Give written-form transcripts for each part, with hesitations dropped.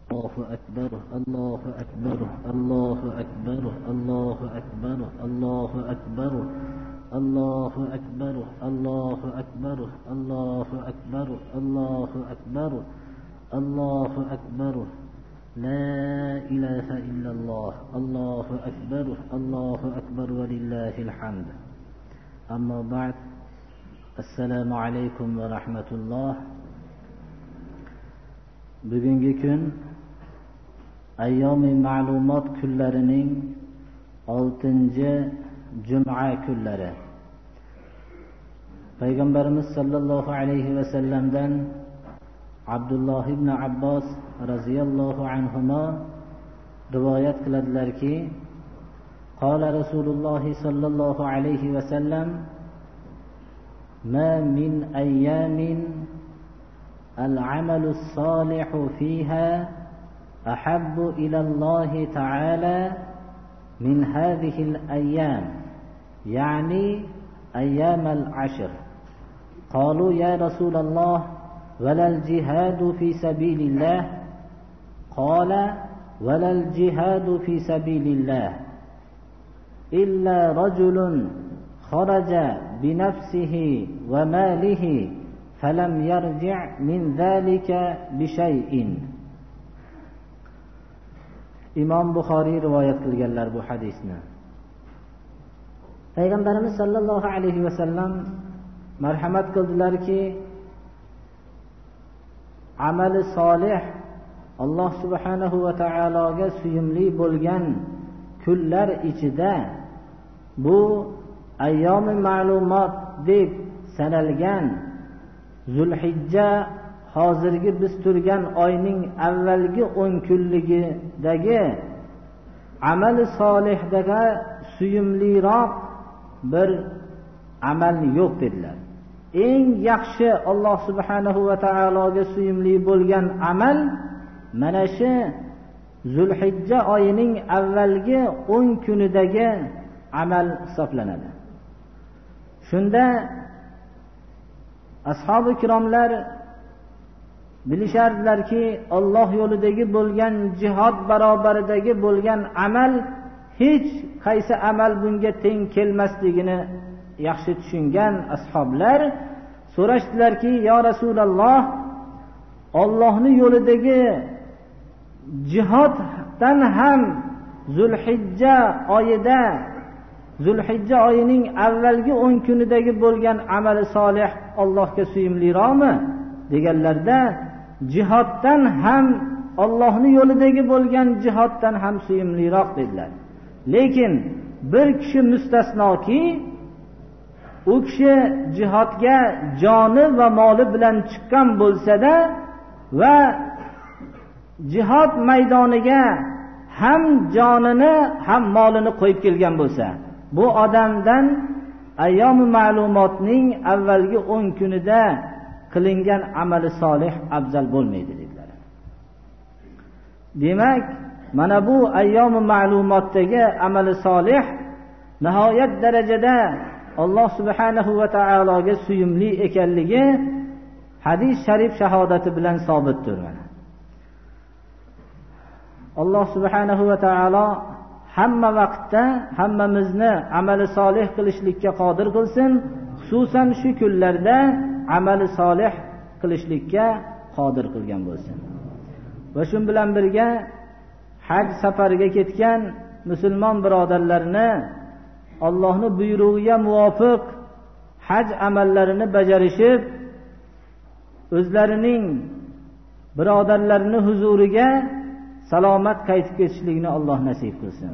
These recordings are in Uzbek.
الله أكبر الله أكبر الله أكبر الله أكبر الله أكبر الله أكبر الله أكبر الله أكبر الله أكبر الله أكبر لا إله إلا الله الله أكبر الله أكبر ولله الحمد. أما بعد، السلام عليكم ورحمة الله. Bugungi kun ayyomi ma'lumot kunlarining 6-juma kunlari. Payg'ambarimiz sollallohu alayhi va sallamdan Abdulloh ibn Abbos radhiyallohu anhuma rivoyat qiladilarki, qala Rasululloh sollallohu alayhi va sallam: "Ma min ayyamin العمل الصالح فيها أحب إلى الله تعالى من هذه الأيام، يعني أيام العشر. قالوا يا رسول الله ولا الجهاد في سبيل الله؟ قال ولا الجهاد في سبيل الله إلا رجل خرج بنفسه وماله فلم يرجع من ذلك بشيء." İmam Buxoriy rivoyat qilganlar bu hadisni. Payg'ambarimiz sollallohu alayhi va sallam marhamat qildilarki, amali solih Alloh subhanahu va taologa suyumli bo'lgan kunlar ichida bu ayyomi ma'lumot deb sanalgan Zulhijja, hozirgi biz turgan oyning avvalgi 10 kunligidagi amali solihdaga suyumliroq bir amal yo'q dedilar. Eng yaxshi Alloh subhanahu va taologa suyumli bo'lgan amal mana shu Zulhijja oyining avvalgi 10 kunidagi amal hisoblanadi. Shunda ashabi kiromlar bilishardilarki, Alloh yo'lidagi bo'lgan jihad barobaridagi bo'lgan amal hech qaysi amal bunga teng kelmasligini yaxshi tushungan ashoblar so'rashdilarki, yo Rasululloh, Allohning yo'lidagi jihoddan ham Zulhijja oyining avvalgi 10 kunidagi bo'lgan amali solih Allohga suyumliroqmi deganlarda, jihoddan ham Allohning yo'lidagi bo'lgan jihoddan ham suyumliroq dedilar. Lekin bir kishi mustasnoki, u kishi jihodga joni va moli bilan chiqqan bo'lsa-da va jihod maydoniga ham jonini ham molini qo'yib kelgan bo'lsa, bu odamdan ayyom ma'lumotning avvalgi 10 kunida qilingan amali solih afzal bo'lmaydi dedilar. Demak, mana bu ayyom ma'lumotdagi amali solih nihoyat darajada Alloh subhanahu va taologa suyumli ekanligi hadis sharif shahodati bilan sabitdir. Alloh subhanahu va taolo hamma vaqtda hammamizni amali solih qilishlikka qodir qilsin, xususan shu kunlarda amali solih qilishlikka qodir qilgan bo'lsin. Va shu bilan birga haj safariga ketgan musulmon birodarlarni Allohning buyrug'iga muvofiq haj amallarini bajarishib, o'zlarining birodarlarining huzuriga salomat qaytib ketishlikni Alloh nasib qilsin.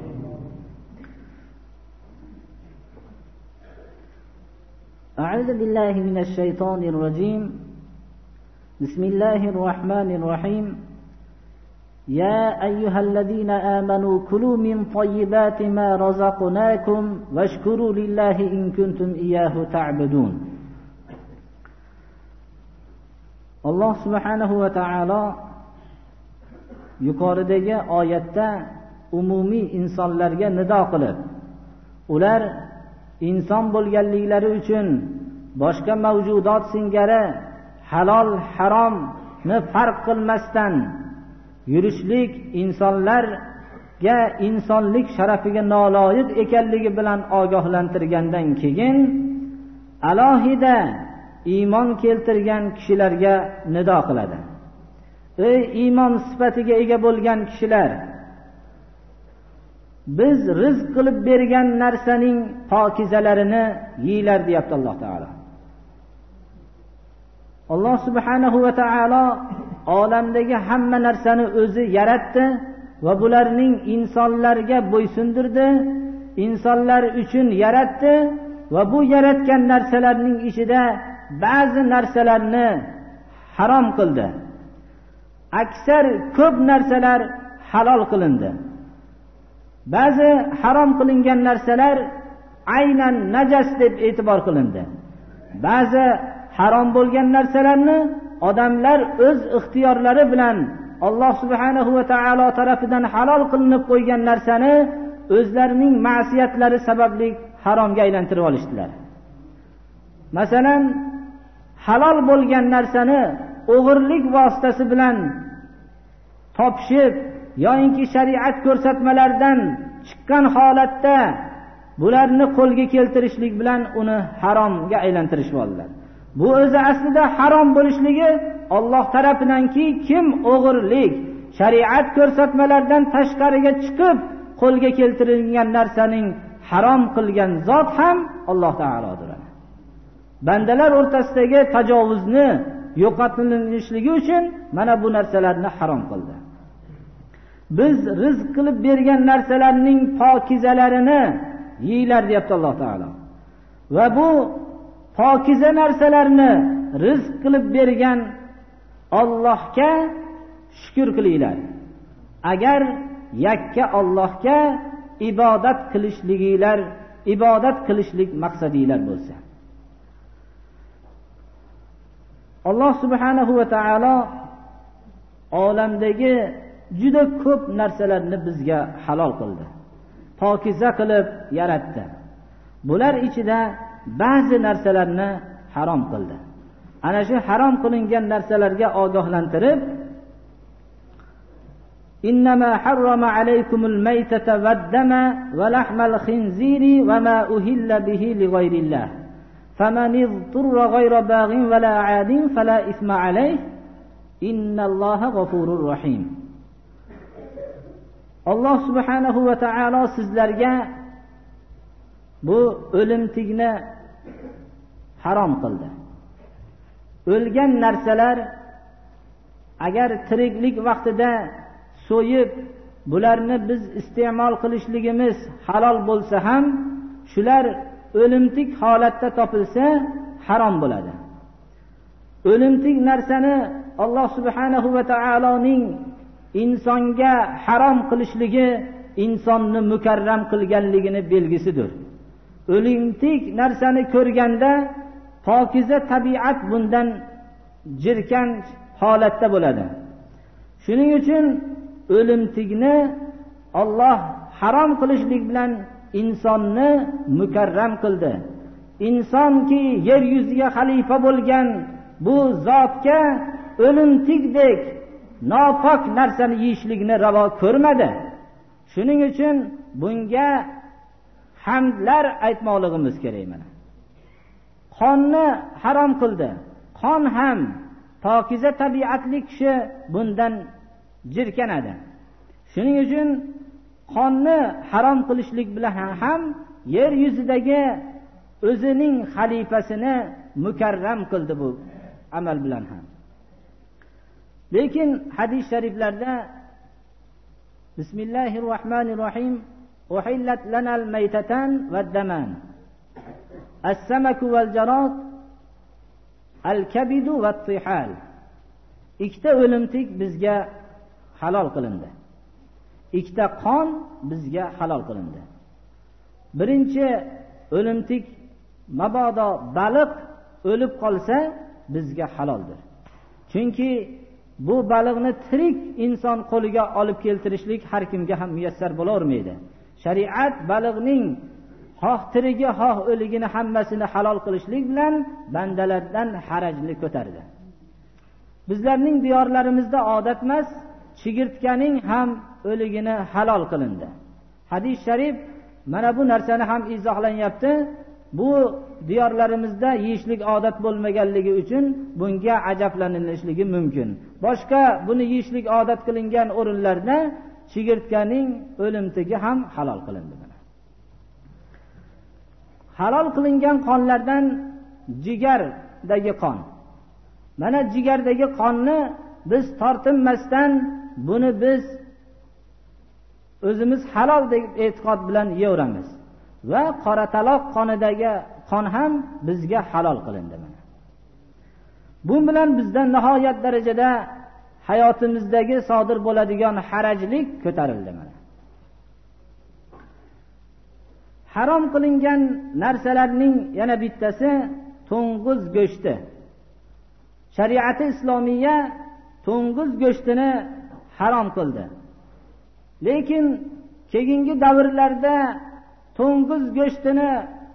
A'udhu billahi minash shaytonir rajim. Bismillahir rahmanir rahim. Ya ayyuhallazina amanu kulu min tayyibati ma razaqnakum washkuru lillahi in kuntum iyyahu ta'budun. Alloh subhanahu va taolo yuqoridagi oyatda umumiy insonlarga nido qilib, ular inson bo'lganliklari uchun boshqa mavjudot singari halol haromni farq qilmasdan yurishlik insonlarga insonlik sharafiga noloyiq ekanligi bilan ogohlantirgandan keyin alohida iymon keltirgan kishilarga nido qiladi. Ey iymon sifatiga ega bo'lgan kishilar, biz rizq qilib bergan narsaning pokizalarini yeylar deyapti Alloh taolo. Alloh subhanahu va taolo olamdagi hamma narsani o'zi yaratdi va bularning insonlarga bo'ysundirdi, insonlar uchun yaratdi va bu yaratgan narsalarning ichida ba'zi narsalarni harom qildi. Aksar ko'p narsalar halol qilindi. Ba'zi harom qilingan narsalar aynan najas deb e'tibor qilindi. Ba'zi harom bo'lgan narsalarni odamlar o'z ixtiyorlari bilan Alloh subhanahu va taolo tarafidan halol qilinib qo'ygan narsani o'zlarining ma'siyatlari sababli haromga aylantirib olishdilar. Masalan, halol bo'lgan narsani o'g'irlik vositasi bilan topishib yoki shariat ko'rsatmalaridan chiqqan holatda bularni qo'lga keltirishlik bilan uni haromga aylantirishib oldilar. Bu o'zi aslida harom bo'lishligi Alloh tarafidanki, kim o'g'irlik, shariat ko'rsatmalaridan tashqariga chiqib qo'lga keltirilgan narsaning harom qilgan zot ham Alloh taolodir. Bandalar o'rtasidagi tajovuzni yo'qotilishligi uchun mana bu narsalarni harom qildi. Biz rizq qilib bergan narsalarning pokizalarini yeylar deyapti Alloh taolo. Va bu pokiza narsalarni rizq qilib bergan Allohga shukr qilinglar. Agar yakka Allohga ibodat qilishlik maqsadinglar bo'lsa. Alloh subhanahu va taolo olamdagi juda ko'p narsalarni bizga halol qildi. Pokiza qilib yaratdi. Bular ichida ba'zi narsalarni harom qildi. Ana shu harom qilingan narsalarga ogohlantirib, innama harrama alaykumul maytata wad-dama wa lahmal khinziri wa ma uhilla bihi li ghayrillah. Faman idturra ghayra baghin wa la 'adin fala ithma alayhi. Innalloha g'afurur rahim. Alloh subhanahu va taolo sizlarga bu o'limtikni harom qildi. O'lgan narsalar agar tiriklik vaqtida so'yib bularni biz iste'mol qilishligimiz halol bo'lsa ham, shular o'limtik holatda topilsa harom bo'ladi. O'limtik narsani Alloh subhanahu va taoloning insonga harom qilishligi insonni mukarram qilganligini belgisidir. O'limtik narsani ko'rganda pokiza tabiat bundan jirkan holatda bo'ladi. Shuning uchun o'limtikni Alloh harom qilishlik bilan insonni mukarram qildi. Insonki yer yuziga xalifa bo'lgan bu zotga o'limtikdek nopok narsani yeyishlikni ravo ko'rmadi. Shuning uchun bunga hamdlar aytmoqligimiz kerak mana. Qonni harom qildi. Qon ham pokiza tabiatli kishi bundan jirkanadi. Shuning uchun qonni harom qilishlik bilan ham yer yuzidagi o'zining xalifasini mukarram qildi bu amal bilan ham. Lekin hadis shariflarda Bismillahirrohmanirrohim uhillat lanal maytatan wad-daman as-samaku wal-jarad al-kabidu wat-tihal. Ikkita o'limtik bizga halol qilindi. Ikkita qon bizga halol qilindi. Birinchi o'limtik mabodo baliq o'lib qolsa bizga haloldir. Chunki bu baliqni tirik inson qo'liga olib keltirishlik har kimga ham muyassar bo'lavermaydi. Shariat baliqning xoh tirigi, xoh o'ligini hammasini halol qilishlik bilan bandalardan harajni ko'tardi. Bizlarning diyorlarimizda odat emas, chigirtkaning ham o'ligini halol qilindi. Hadis sharif mana bu narsani ham izohlanyapti. Bu diyorlarimizda yeyishlik odat bo'lmaganligi uchun bunga ajablanilishligi mumkin. Boshqa buni yeyishlik odat qilingan o'rinlarda chigirtkaning o'limtigi ham halol qilindi. Halol qilingan qonlardan jigardagi qon. Mana jigardagi qonni biz tortinmasdan buni biz o'zimiz halol deb e'tiqod bilan yeyoramiz. Va qora taloq qonidagi qon ham bizga halol qilindi. Bu bilan bizdan nihoyat darajada hayotimizdagi sodir bo'ladigan harajlik ko'tarildi. Harom qilingan narsalarning yana bittasi to'ng'iz go'shti. Shariati islomiya to'ng'iz go'shtini harom qildi. Lekin keyingi davrlarda to'ng'iz go'shtini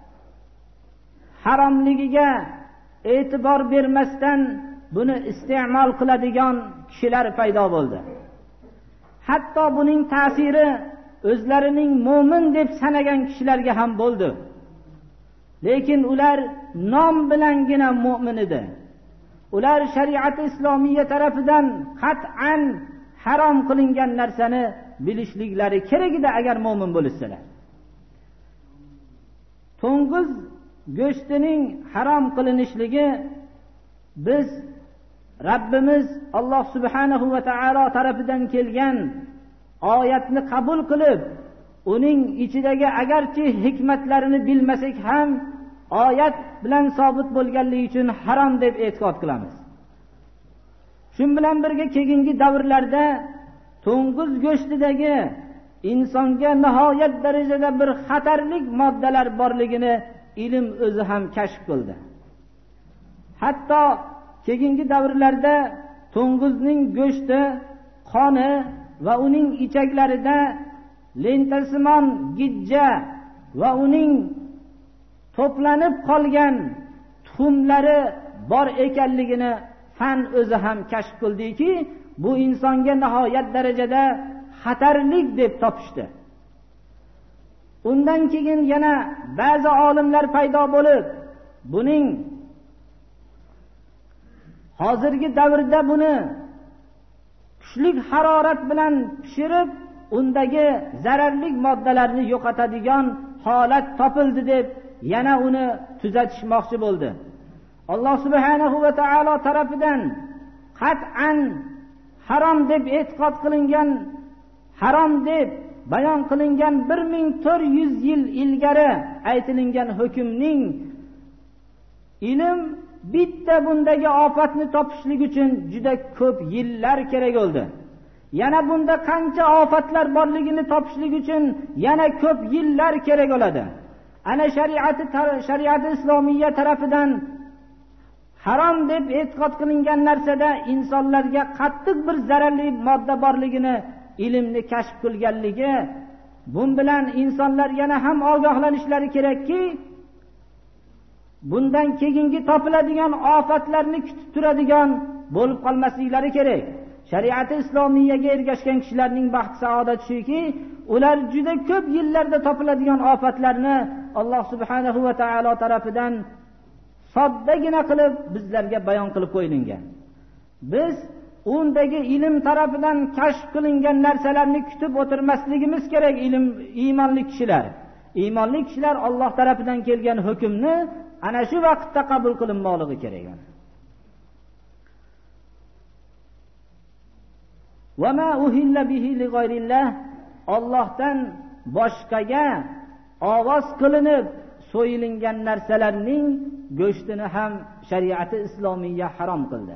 haromligiga e'tibor bermasdan buni iste'mol qiladigan kishilar paydo bo'ldi. Hatto buning ta'siri o'zlarining mo'min deb sanagan kishilarga ham bo'ldi. Lekin ular nom bilangina mo'min edi. Ular shariat islomiya tarafidan qat'an harom qilingan narsani bilishliklari kerak edi agar mo'min bo'lsalar. To'ng'iz go'shtining harom qilinishligi biz Rabbimiz Alloh subhanahu va taolo tarafidan kelgan oyatni qabul qilib, uning ichidagi agarchi hikmatlarini bilmasak ham oyat bilan sobit bo'lganligi uchun harom deb e'tiqod qilamiz. Shun bilan birga keyingi davrlarda to'ng'iz go'shtidagi insonga nihoyat darajada bir xatarlik moddalar borligini ilm o'zi ham kashf qildi. Hatto keyingi davrlarda to'ng'izning go'shti, qoni va uning ichaklarida lentasimon gijja va uning to'planib qolgan tuxumlari bor ekanligini fan o'zi ham kashf qildiki, bu insonga nihoyat darajada xatarlik deb topishdi. Undan keyin yana ba'zi olimlar paydo bo'lib, buning hozirgi davrda buni kuchli harorat bilan pishirib, undagi zararli moddalarni yo'qotadigan holat topildi deb yana uni tuzatishmoqchi bo'ldi. Alloh subhanahu va taolo tarafidan qat'an harom deb e'tiqod qilingan, harom deb bayon qilingan 1400 yil ilgari aytilingan hukmning ilm bitta bundagi ofatni topishlik uchun juda ko'p yillar kerak bo'ldi. Yana bunda qancha ofatlar borligini topishlik uchun yana ko'p yillar kerak bo'ladi. Ana shariat islomiya tarafidan harom deb e'tiqod qilingan narsada insonlarga qattiq bir zararli modda borligini ilmni kashf qilganligi, bun bilan insonlar yana ham ogohlanishlari kerakki, bundan keyingi topiladigan ofatlarni kutib turadigan bo'lib qolmasliklari kerak. Shariati islomiyaga ergashgan kishilarning baxt saodati shuki, ular juda ko'p yillarda topiladigan ofatlarni Alloh subhanahu va taolo tarafidan soddagina qilib bizlarga bayon qilib qo'yilgan. Biz undagi ilm tarafidan kashf qilingan narsalarni kutib o'tirmasligimiz kerak. Iymonli kishilar Alloh tarafidan kelgan hukmni ana shu vaqtda qabul qilinmoqligi kerak. Va ma uhilla bihi li g'ayrillah, Allohdan boshqaga ovoz qilinib so'yilingan narsalarning go'shtini ham shariati islomiya harom qildi.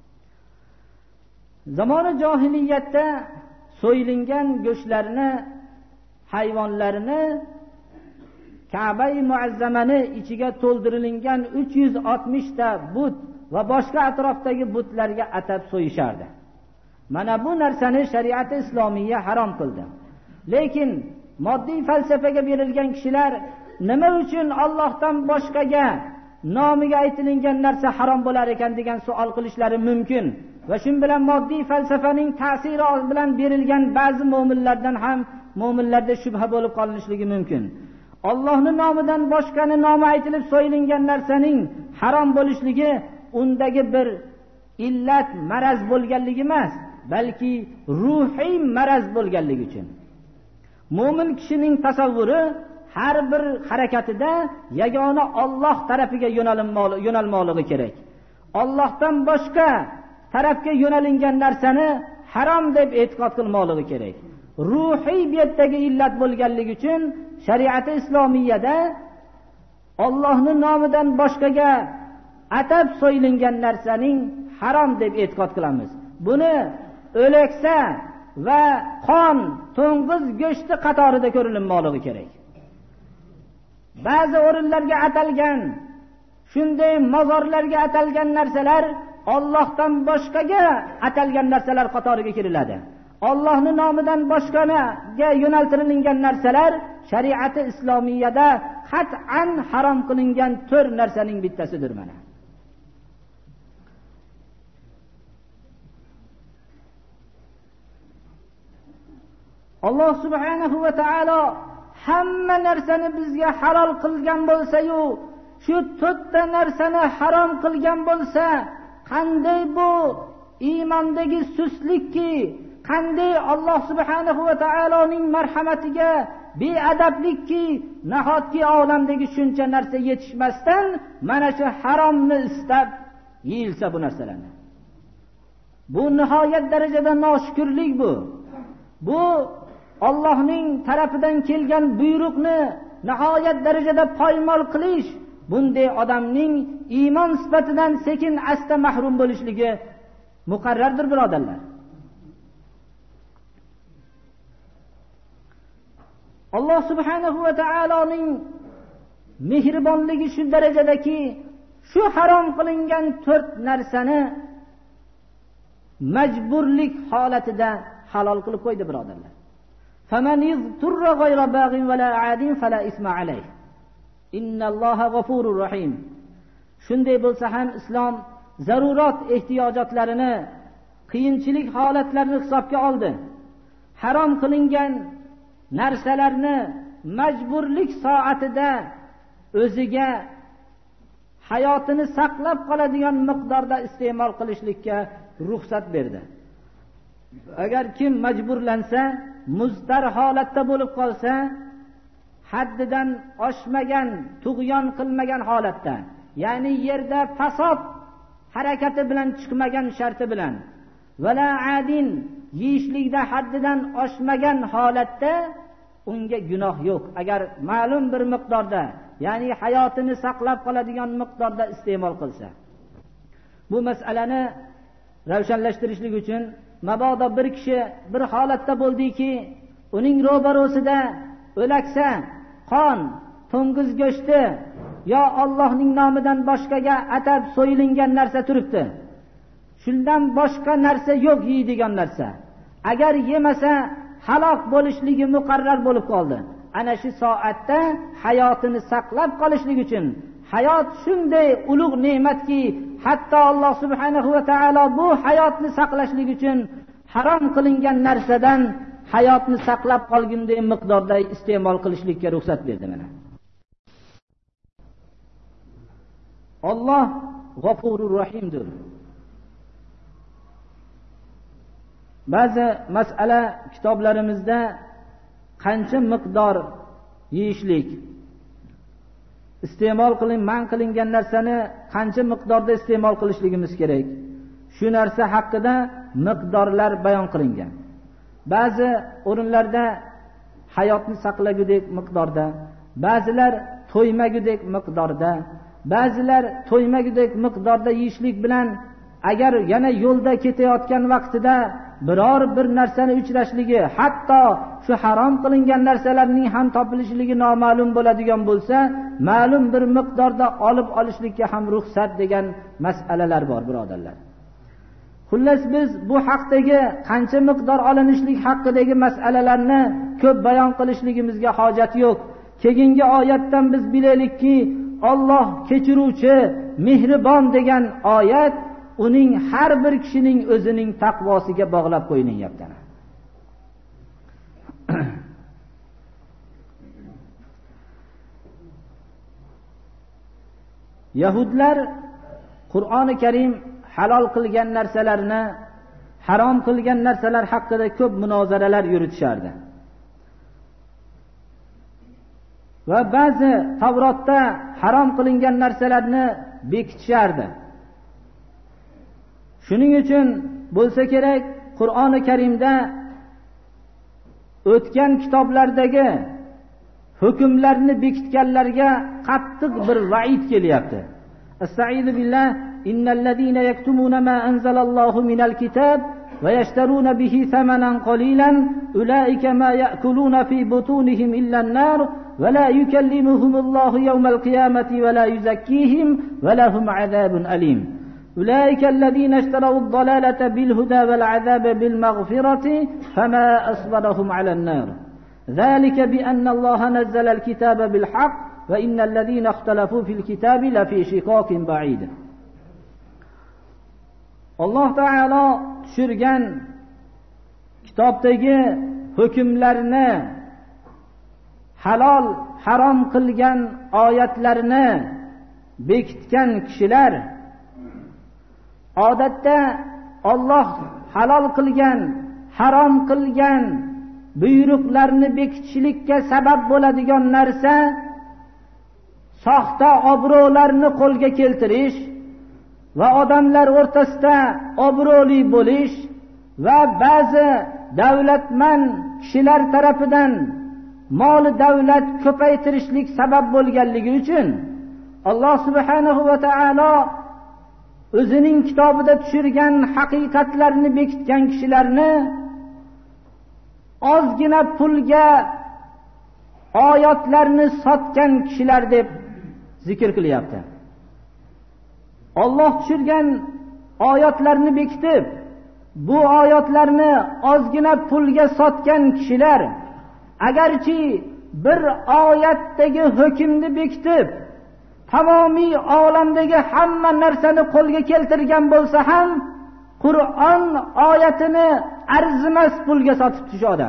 Zamoni johiliyatda so'yilingan go'shtlarni, hayvonlarni Ka'ba-i Muazzamani ichiga to'ldirilgan 360 ta but va boshqa atrofdagi butlarga atab so'yishardi. Mana bu narsani shariati islomiya harom qildi. Lekin moddiy falsafaga berilgan kishilar nima uchun Allohdan boshqaga nomiga aytilingan narsa harom bo'lar ekan degan savol qilishlari mumkin. Va shu bilan moddiy falsafaning ta'siri bilan berilgan ba'zi mu'minlardan ham mu'minlarda shubha bo'lib qolinishligi mumkin. Allohning nomidan boshqani nomi aytilib so'yilingan narsaning harom bo'lishligi undagi bir illat, maraz bo'lganligi emas, balki ruhiy maraz bo'lganligi uchun. Mu'min kishining tasavvuri har bir harakatida yagona Alloh tarafiga yo'nalmoqligi kerak. Allohdan boshqa tarafga yo'nalingan narsani harom deb e'tiqod qilmoqligi kerak. Ruhiy betdagi illat bo'lganligi uchun shariat islomiyada Allohning nomidan boshqaga atab so'yilingan narsaning harom deb e'tiqod qilamiz. Buni o'laksa va qon, to'ng'iz go'shti qatorida ko'rilmoqligi kerak. Ba'zi o'rinlarga atalgan, shunday mozorlarga atalgan narsalar Allohdan boshqaga atalgan narsalar qatoriga kiriladi. Allohning nomidan boshqaga yo'naltirilgan narsalar shariat islomiyada qat'an harom qilingan 4 narsaning bittasidir mana. Alloh subhanahu va taolo hamma narsani bizga halol qilgan bo'lsa-yu, shu 4 ta narsani harom qilgan bo'lsa, qanday bu iymondagi suslikki, qanday Alloh subhanahu va taoloning marhamatiga beadablikki, nahotki olamdagi shuncha narsa yetishmasdan mana shu haromni istab yeyilsa bu narsalarni. Bu nihoyat darajada noshukrlik bu. Bu Allohning tarafidan kelgan buyruqni nihoyat darajada poymol qilish, bunday odamning iymon sifatidan sekin asta mahrum bo'lishligi muqarrardir, birodarlar. Alloh subhanahu va taoloning mehribonligi shu darajadaki, shu harom qilingan 4 narsani majburlik holatida halol qilib qo'ydi, birodarlar. فَمَنِ اضْطُرَّ غَيْرَ بَاغٍ وَلَا عَادٍ فَلَا إِثْمَ عَلَيْهِ إِنَّ اللَّهَ غَفُورٌ رَحِيمٌ. Shunday bo'lsa ham islom zarurat ehtiyojotlarini, qiyinchilik holatlarini hisobga oldi. Harom qilingan narsalarni majburlik soatida o'ziga hayotini saqlab qoladigan miqdorda iste'mol qilishlikka ruxsat berdi. Agar kim majburlansa, muztar holatda bo'lib qolsa, haddidan oshmagan, tug'yon qilmagan holatda, ya'ni yerda fasod harakati bilan chiqmagan sharti bilan, vala adin yeyishlikda haddidan oshmagan holatda unga gunoh yo'q. Agar ma'lum bir miqdorda, ya'ni hayotini saqlab qoladigan miqdorda iste'mol qilsa. Bu masalani ravshanlashtirishlik uchun mabodo bir kishi bir holatda bo'ldiki, uning ro'barosida o'laksa, qon, to'ng'iz go'shti yo Allohning nomidan boshqaga atab so'yilingan narsa turibdi. Shundan boshqa narsa yo'q, yeydigan narsa. Agar yemasa halok bo'lishligi muqarrar bo'lib qoldi. Ana shu soatda hayotini saqlab qolishlik uchun, hayot shunday ulug' ne'matki, hatto Alloh subhanahu va taolo bu hayotni saqlashlik uchun harom qilingan narsadan hayotni saqlab qolgunday miqdorda iste'mol qilishlikka ruxsat berdi mana. Alloh G'afurur Rahimdir. Ba'zi masala kitoblarimizda qancha miqdor yeyishlik, iste'mol man qilingan narsani qancha miqdorda iste'mol qilishligimiz kerak, shu narsa haqida miqdorlar bayon qilingan. Ba'zi o'rinlarda hayotni saqlagudek miqdorda, ba'zilar to'ymagudek miqdorda, ba'zilar to'ymagudek miqdorda yeyishlik bilan agar yana yo'lda ketayotgan vaqtida biror bir narsani uchrashligi, hatto shu harom qilingan narsalarning ham topilishligi noma'lum bo'ladigan bo'lsa, ma'lum bir miqdorda olib olishlikka ham ruxsat degan masalalar bor, birodarlar. Xullas biz bu haqdagi qancha miqdor olinishlik haqidagi masalalarni ko'p bayon qilishligimizga hojat yo'q. Keyingi oyatdan biz bilaylikki, Alloh kechiruvchi, mehribon degan oyat uning har bir kishining o'zining taqvosiga bog'lab qo'yilyapti. Yahudlar Qur'oni Karim halol qilgan narsalarni, harom qilgan narsalar haqida ko'p munozaralar yuritishardi. Va ba'zi Tavrotda harom qilingan narsalarni bekitishardi. Shuning uchun bo'lsa kerak, Qur'oni Karimda o'tgan kitoblardagi hukmlarni bekitganlarga qattiq bir va'id kelyapti. Estaizu billah, innallazina yaktumuna ma anzalallohu minal kitab va yashtaruna bihi thamanan qalilan ulaika ma ya'kuluna fi butunihim illa an-nar va la yukallimuhumullohu yawmal qiyamati va la yuzakkihim va lahum azabun alim. ulaika allazina ishtaraw ad-dalalata bil huda wal azaba bil maghfirati fama asbarahum 'ala an-nar. ذلك بأن الله نزل الكتاب بالحق وإن الذين اختلفوا في الكتاب لفي شقاق بعيد. Alloh taolo tushirgan kitobdagi hukmlarni, halol harom qilgan oyatlarni bekitgan kishilar odatda Alloh halol qilgan, harom qilgan buyruqlarni bekitishlikka sabab bo'ladigan narsa soxta obro'larni qo'lga keltirish va odamlar o'rtasida obro'li bo'lish va ba'zi davlatman kishilar tarafidan mol davlat ko'paytirishlik sabab bo'lganligi uchun Alloh subhanahu va taolo o'zining kitobida tushirgan haqiqatlarni bekitgan kishilarni ozgina pulga oyatlarni sotgan kishilar deb zikr qilyapti. Alloh tushirgan oyatlarni bekitib, bu oyatlarni ozgina pulga sotgan kishilar agarchi bir oyatdagi hukmni bekitib, tamomiy olamdagi hamma narsani qo'lga keltirgan bo'lsa ham, Qur'on oyatini arzimas pulga sotib tushadi.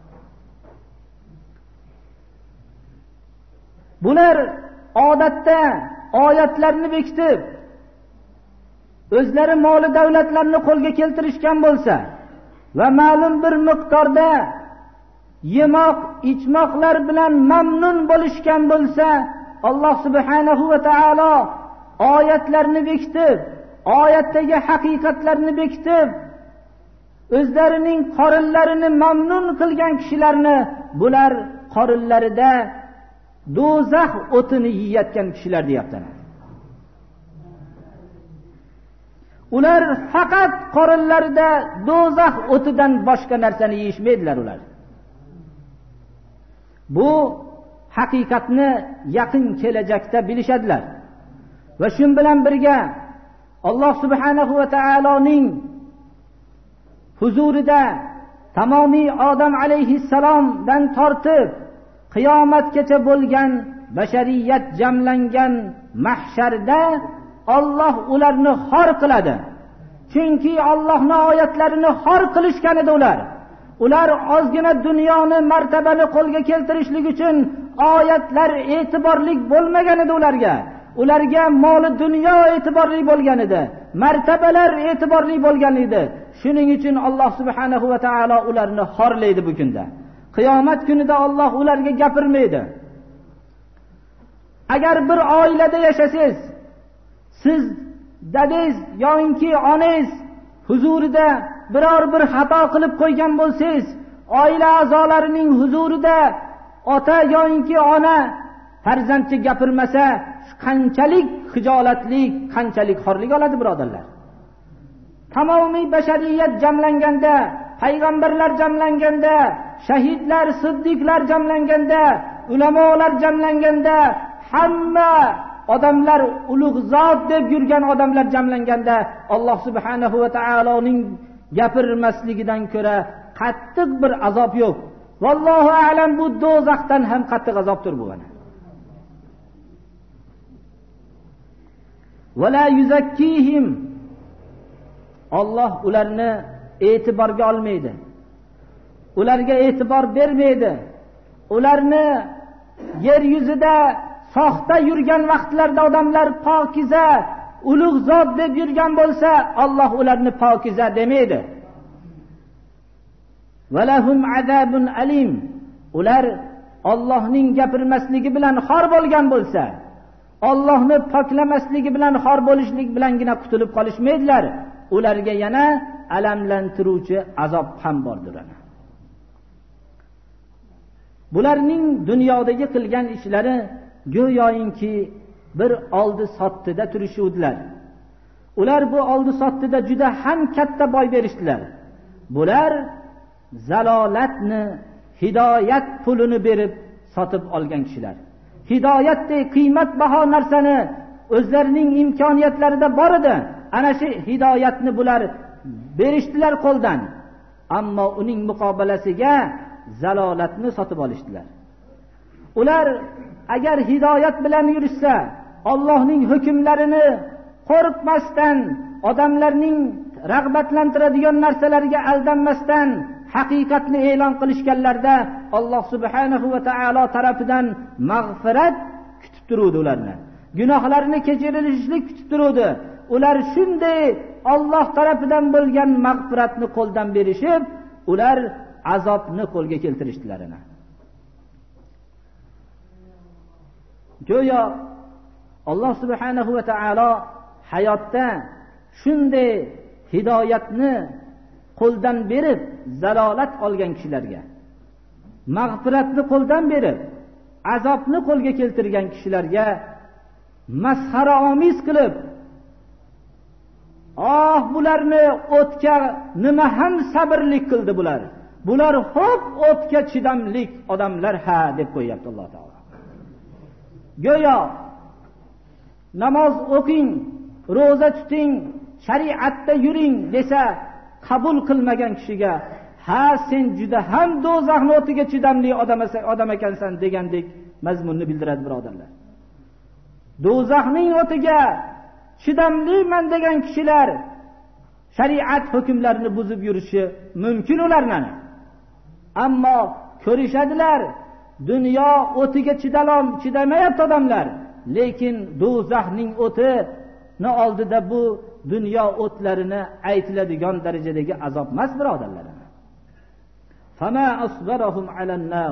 Bular odatda oyatlarni bekitib, o'zlari moli davlatlarni qo'lga keltirishgan bo'lsa va ma'lum bir miqdorda yemoq, ichmoqlar bilan mamnun bo'lishgan bo'lsa, Alloh subhanahu va taolo oyatlarni bekitib, oyatdagi haqiqatlarni bekitib, o'zlarining qorinlarini mamnun qilgan kishilarni bular qorinlarida do'zax o'tini yeyotgan kishilar deyapti. Ular faqat qorinlarida do'zax o'tidan boshqa narsani yeyishmaydilar ular. Bu haqiqatni yaqin kelajakda bilishadilar. Va shu bilan birga Alloh subhanahu va taoloning huzurida tamomiy Odam alayhissalomdan tortib qiyomatgacha bo'lgan bashariyat jamlangan mahsharda Alloh ularni xor qiladi. Chunki Allohning oyatlarini xor qilishgan edi ular. Ular ozgina dunyoni, martabani qo'lga keltirishlik uchun oyatlar e'tiborli bo'lmagan edi ularga. Ularga moli dunyo e'tiborli bo'lgan edi, martabalar e'tiborli bo'lgan edi. Shuning uchun Alloh subhanahu va taolo ularni xorlaydi bu kunda. Qiyomat kunida Alloh ularga gapirmaydi. Agar bir oilada yashasangiz, siz dadangiz yoki onangiz huzurida biror bir xato qilib qo'ygan bo'lsangiz, oila a'zolarining huzurida ota yoki ona farzandga gapirmasa, qanchalik hijolatli, qanchalik xorlik oladi birodarlar. Tamomiy bashariyat jamlanganda, payg'ambarlar jamlanganda, shahidlar, siddiqlar jamlanganda, ulamolar jamlanganda, hamma odamlar ulug' zot deb yurgan odamlar jamlanganda Alloh subhanahu va taoloning gapirmasligidan ko'ra qattiq bir azob yo'q. Vallohu a'lam, bu do'zaxdan ham qattiq azobdir bu. va la yuzakkihim. Alloh ularni e'tiborga olmaydi. Ularga e'tibor bermaydi. Ularni yer yuzida soxta yurgan vaqtlarda odamlar pokiza, ulug' zot deb yurgan bo'lsa, Alloh ularni pokiza demaydi. Valahum azabun alim. Ular Allohning gapirmasligi bilan xor bo'lgan bo'lsa, Allohni poklamasligi bilan xor bo'lishlik bilangina qutulib qolishmaydilar. Ularga yana alamlantiruvchi azob ham bordir. Bularning dunyodagi qilgan ishlari go'yoki bir oldi sotdida turishuvdilar. Ular bu oldi sotdida juda ham katta boy berishdilar. Bular zalolatni hidoyat pulini berib sotib olgan kishilar. Hidoyatdek qiymatbaho narsani o'zlarining imkoniyatlarida bor edi. Ana shu hidoyatni bular berishdilar qo'ldan. Ammo uning muqobalasiga zalolatni sotib olishdilar. Ular agar hidoyat bilan yurishsa, Allohning hukmlarini qo'rqmasdan, odamlarning rag'batlantiradigan narsalarga aldanmasdan haqiqatni e'lon qilishganlarda Alloh subhanahu va taolo tarafidan mag'firat kutib turuvdi ularni. Gunohlarini kechirilishlik kutib turuvdi. Ular shunday Alloh tarafidan bo'lgan mag'firatni qo'ldan berishib, ular azobni qo'lga keltirishdilar. Go'yo Alloh subhanahu va taolo hayotda shunday hidoyatni qo'ldan berib zalolat olgan kishilarga, mag'firatni qo'ldan berib azobni qo'lga keltirgan kishilarga masxaraomiz qilib, bularni o'tga nima ham sabrlik qildi bular. Bular xo'p o'tga chidamlik odamlar deb qo'yapti Alloh taolo. Go'yo namoz o'qing, roza tuting, shariatda yuring desa qabul qilmagan kishiga sen juda ham do'zaxning o'tiga chidamli odam ekansan degandek mazmunni bildiradi birodarlar. Do'zaxning o'tiga chidamliman degan kishilar shariat hukmlarini buzib yurishi mumkin ularning. Ammo ko'rishadilar, dunyo o'tiga chidamayapti odamlar, lekin do'zaxning o'tini oldida bu dunyo o'tlarini aytiladigan darajadagi azob emas birodarlar. Fama asbarahum alan nar.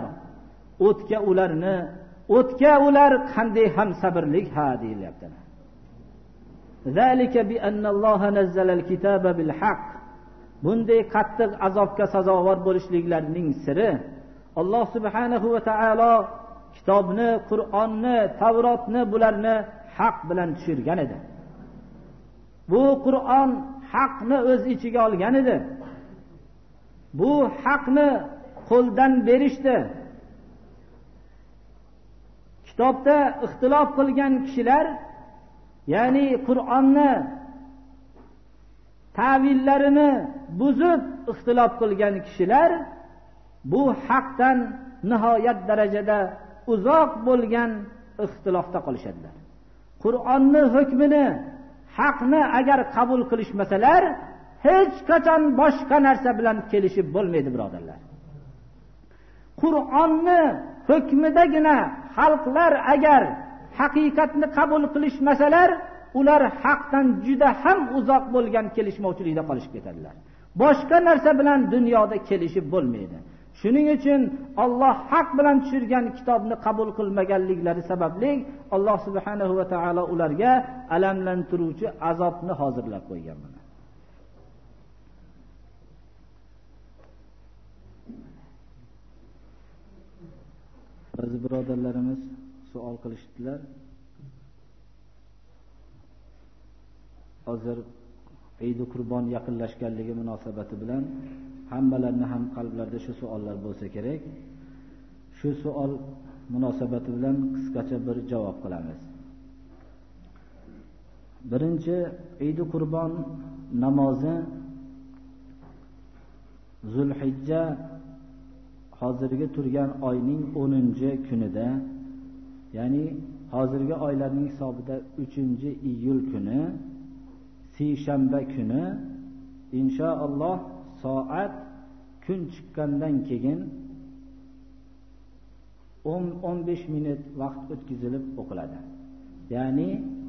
O'tga ular qanday ham sabrlik deyilyapti. Zalika bi anna Alloh nazzala al-kitaba bil haqq. Bunday qattiq azobga sazovor bo'lishliklarining siri Alloh subhanahu va taolo kitobni, Qur'onni, Tavrotni bularni haq bilan tushirgan edi. Bu Qur'on haqni o'z ichiga olgan edi. Bu haqni qo'ldan berishdi. Kitobda ixtilof qilgan kishilar, ya'ni Qur'onni ta'villarini buzib ixtilof qilgan kishilar bu haqdan nihoyat darajada uzoq bo'lgan ixtilofda qolishadilar. Qur'onni hukmini, haqni agar qabul qilishmasalar, hech qachon boshqa narsa bilan kelishib bo'lmaydi birodarlar. Qur'onni hukmidagina xalqlar agar haqiqatni qabul qilishmasalar, ular haqdan juda ham uzoq bo'lgan kelishmovchilikda qolishib ketadilar. Boshqa narsa bilan dunyoda kelishib bo'lmaydi. Shuning uchun Alloh haq bilan tushirgan kitobni qabul qilmaganliklari sababli Alloh subhanahu va taolo ularga alamlantiruvchi azobni hozirlab qo'ygan. Ba'zi birodarlarimiz savol qilishdilar. Hozir Eid Qurbon yaqinlashganligi munosabati bilan hammalarning ham qalblarida shu savollar bo'lsa kerak. Shu savol munosabati bilan qisqacha bir javob qilamiz. Birinchi, Eid Qurbon namozi Zulhijja hozirgi turgan oyning 10-kunida, ya'ni hozirgi oylarning hisobida 3-iyul kuni, seshanba kuni inshaalloh soat kun chiqqandan keyin 10-15 minut vaqt o'tkazilib o'qiladi. Ya'ni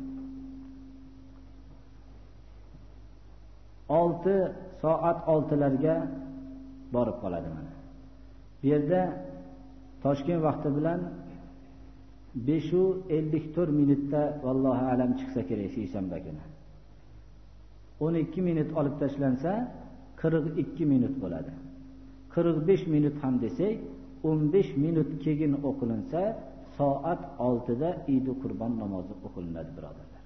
6 soat 6larga borib qoladi mana. Bu yerda Toshkent vaqti bilan 5:54 minutda vallohu alam chiqsa kerak seshanba kuni. 12 minut olib tashlansa 42 minut bo'ladi. 45 minut ham desak 15 minut keyin o'qilinsa soat 6da Eid Qurbon namozi o'qilinadi, birodarlar.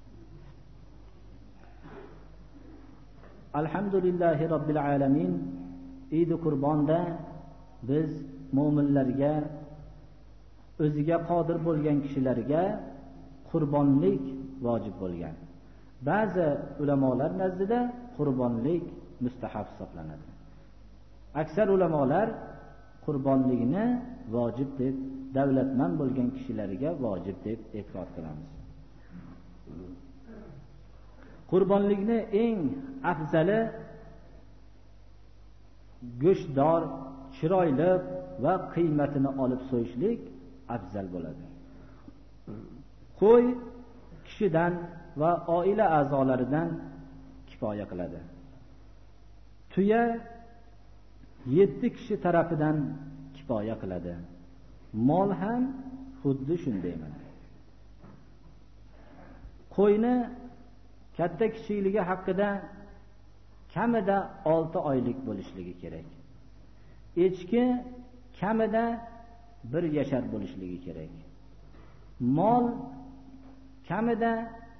Alhamdulillahi robbil alamin. Eid Qurbonda biz mu'minlarga, o'ziga qodir bo'lgan kishilarga qurbonlik vojib bo'lgan. Ba'zi ulamolar nazdida qurbonlik mustahab hisoblanadi. Aksar ulamolar qurbonlikni vojib deb, davlatman bo'lgan kishilarga vojib deb e'tiqod qilamiz. Qurbonlikni eng afzali go'shtdor, chiroyli va qiymatini olib so'yishlik afzal bo'ladi. Qo'y kishidan va oila a'zolaridan kifoya qiladi. Tuya 7 kishi tarafidan kifoya qiladi. Mol ham xuddi shunday mana. Qo'yni katta kichikligi haqida kamida 6 oylik bo'lishligi kerak. Echki kamida 1 yashar bo'lishligi kerak. Mol kamida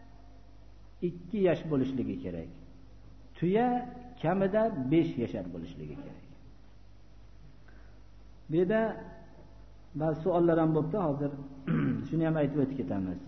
2 yash bo'lishligi kerak. Tuya kamida 5 yashar bo'lishligi kerak. Bu yerda ba'zi savollar ham bo'libdi, hozir shuni ham aytib o'tib ketamiz.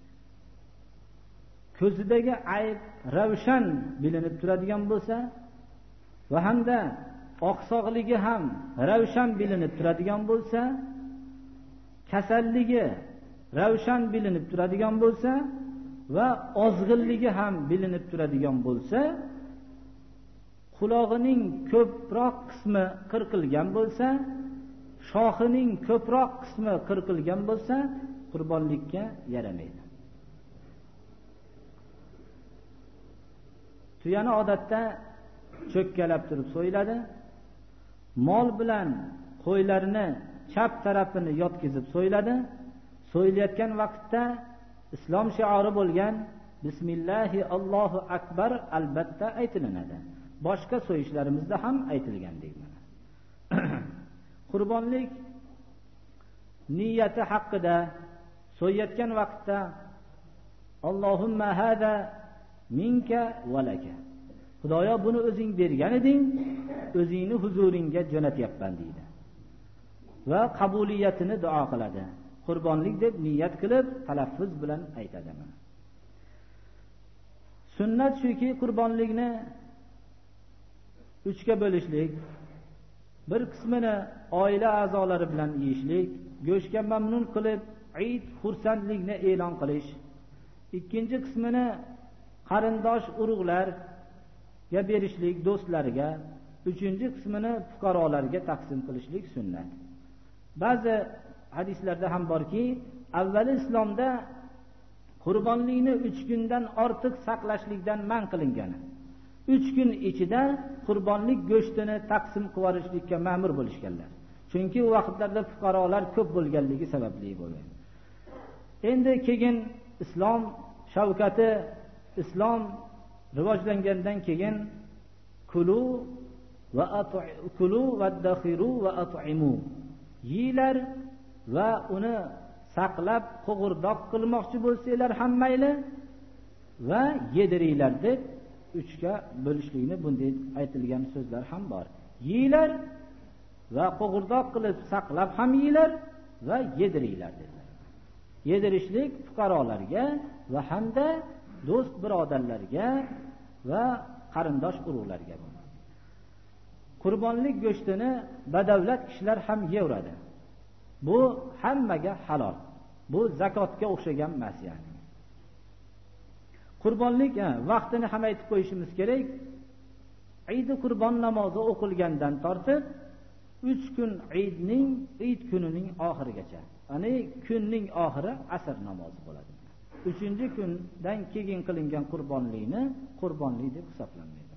Ko'zidagi ayb ravshan bilinib turadigan bo'lsa va hamda oqsoqligi ham ravshan bilinib turadigan bo'lsa, kasalligi ravshan bilinib turadigan bo'lsa va ozg'inligi ham bilinib turadigan bo'lsa, qulog'ining ko'proq qismi qirqilgan bo'lsa, shoxining ko'proq qismi qirqilgan bo'lsa, qurbonlikka yaramaydi. Tuyani odatda cho'kkalab turib so'yiladi. Mol bilan qo'ylarni chap tarafini yotkizib so'yiladi. So'yilayotgan vaqtda islom shiori bo'lgan bismillahi Allohu akbar albatta aytilinadi. Boshqa so'yishlarimizda ham aytilgandek mana. Qurbonlik niyati haqida so'yayotgan vaqtda Allohumma hada minka va laka. Xudoyo buni o'zing bergan eding, o'zingni huzuringga jo'natyapman deydi. Va qabuliyatini duo qiladi. Qurbonlik deb niyat qilib talaffuz bilan aytadi. Sunnat shuki, qurbonlikni 3ga bo'lishlik. Bir qismini oila a'zolari bilan yeyishlik, go'shtga mamnun qilib Eid xursandlikni e'lon qilish. Ikkinchi qismini qarindosh urug'larga berishlik, do'stlariga. Uchinchi qismini fuqarolarga taqsim qilishlik sunnat. Ba'zi hadislarda ham borki, avvali islomda qurbonlikni 3 kundan ortiq saqlashlikdan man qilingan. 3 kun ichida qurbonlik go'shtini taqsim qilishlikka ma'mur bo'lishganlar. Chunki u vaqtlarda fuqarolar ko'p bo'lganligi sababli bo'lgan. Endi keyin islom shavkati, islom rivojlangandan keyin kulu va dakhiru va at'imu, yeylar va uni saqlab qo'g'irdoq qilmoqchi bo'lsanglar ham mayli va yediringlar deb 3ga bo'lishlikni bunday aytilgan so'zlar ham bor. Yeylar va qo'g'irdoq qilib saqlab ham yeylar va yediringlar dedilar. Yedirishlik fuqarolarga va hamda do'st birodarlarga va qarindosh urug'larga. Qurbonlik go'shtini badavlat kishilar ham yeyoradi. Bu hammaga halol. Bu zakotga o'xshagan emas. Yani qurbonlik vaqtini ham aytib qo'yishimiz kerak. Eid qurbon namozi o'qilgandan tortib 3 kun Eid kunining oxirigacha. Ya'ni kunning oxiri asr namozi bo'ladi. 3-kundan keyin qilingan qurbonlikni qurbonlik deb hisoblanmaydi.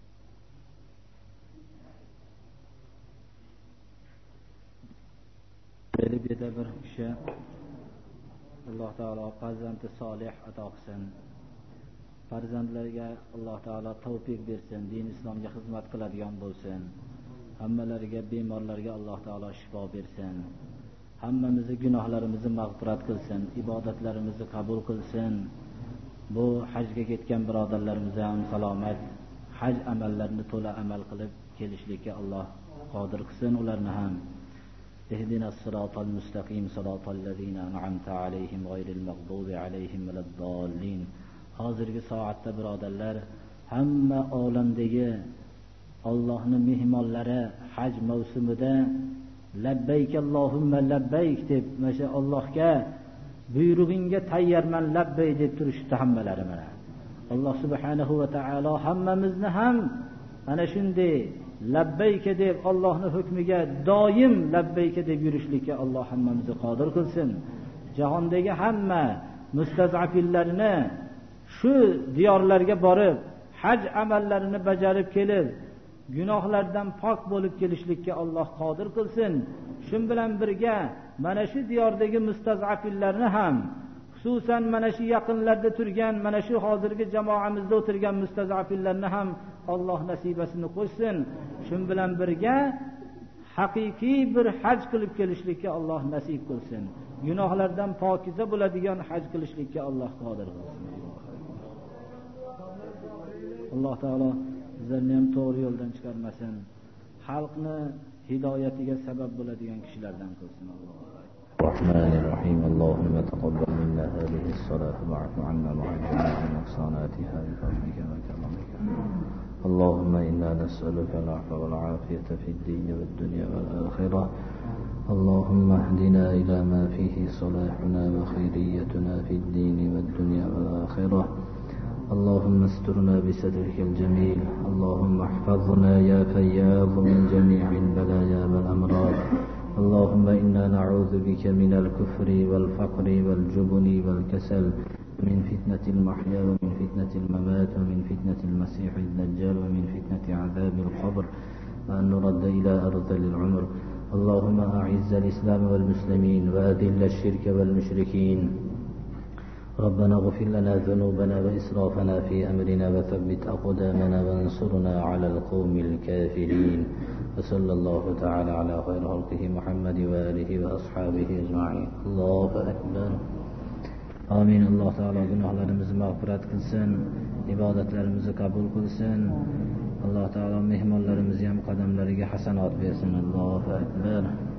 Belgiyada bir kishi Alloh taolo farzandi solih ato qilsin. Farzandlarga Alloh taolo tavfiq bersin, din islomga xizmat qiladigan bo'lsin. Hammalariga, bemorlarga Alloh taolo shifo bersin. Hammamizni gunohlarimizni mag'firat qilsin, ibodatlarimizni qabul qilsin. Bu hajga ketgan birodarlarimiz ham salomat, haj amallarini to'la amal qilib kelishlikka Alloh qodir qilsin ularni ham. Ihdinas siratal mustaqim siratal ladzina an'amta alayhim g'ayril maghdubi alayhim valaddallin. Hozirgi soatda birodarlar, hamma olamdagi Allohning mehmonlari haj mavsumida labbayk Allohumma labbayk deb mana Allohga buyrug'ingga tayyorman labbay deb turishdi hammalari mana. Alloh subhanahu va taolo hammamizni ham ana shunday labbayka deb Allohning hukmiga doim labbayka deb yurishlikka Alloh hammamizni qodir qilsin. Jahondagi hamma mustazafillarni shu diyorlarga borib haj amallarini bajarib kelib gunohlardan pok bo'lib kelishlikka Alloh qodir qilsin. Shu bilan birga mana shu diyordagi mustazafillarni ham, xususan mana shu yaqinlarda turgan, mana shu hozirgi jamoamizda o'tirgan mustazafillarni ham Alloh nasibasini qo'ysin. Shu bilan birga haqiqiy bir haj qilib kelishlikka Alloh nasib qilsin. Gunohlardan pokiza bo'ladigan haj qilishlikka Alloh qodir qilsin. Alloh taolo bizlarni ham to'g'ri yo'ldan chiqarmasin. Xalqni hidoyatiga sabab bo'ladigan kishilardan qilsin. Bismillahirrahmanirrahim. Allohumma taqabbal minna hadhihi as-salata wa'fu 'anna ma'ana nuqsanatiha bi fadlika wa karamika. Allahumma inna nas'aluka al-'afwa wal 'afiyata fid din wad dunya wal akhirah. Allahumma ihdina ila ma fihi salahuna wa khayriyatuna fid din wad dunya wal akhirah. اللهم استرنا بسترك الجميل. اللهم احفظنا يا فياض من جميع البلايا والأمراض. اللهم إنا نعوذ بك من الكفر والفقر والجبن والكسل، من فتنة المحيا ومن فتنة الممات ومن فتنة المسيح الدجال ومن فتنة عذاب القبر وأن نرد إلى أرذل العمر. اللهم أعز الإسلام والمسلمين وأذل الشرك والمشركين. ربنا اغفر لنا ذنوبنا وإسرافنا في أمرنا وثبت أقدامنا وانصرنا على القوم الكافرين. وصلى الله تعالى على خير خلقه محمد وآله وأصحابه أجمعين. الله أكبر. آمين. الله تعالى gunohlarimizni mag'firat qilsin, ibodatlarimizni qabul qilsin. Alloh taolo mehmonlarimizni ham qadamlariga hasanat bersin. Allohu akbar.